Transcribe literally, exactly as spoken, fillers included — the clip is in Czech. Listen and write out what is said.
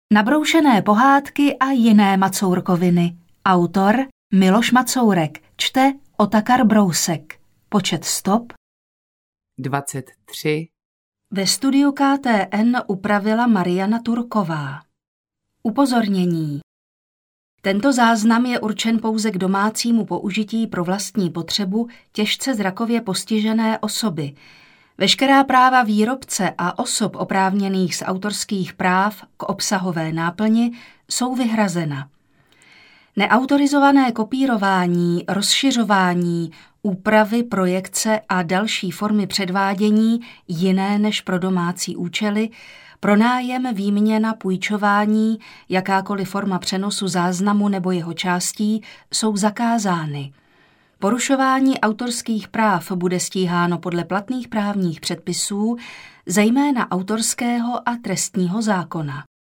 Nabroušené pohádky a jiné macourkoviny. Autor Miloš Macourek. Čte Otakar Brousek. Počet stop dvacet tři. Ve studiu K T N upravila Mariana Turková. Upozornění. Tento záznam je určen pouze k domácímu použití pro vlastní potřebu těžce zrakově postižené osoby. Veškerá práva výrobce a osob oprávněných z autorských práv k obsahové náplni jsou vyhrazena. Neautorizované kopírování, rozšiřování, úpravy, projekce a další formy předvádění jiné než pro domácí účely, pronájem, výměna, půjčování, jakákoliv forma přenosu záznamu nebo jeho částí jsou zakázány. Porušování autorských práv bude stíháno podle platných právních předpisů, zejména autorského a trestního zákona.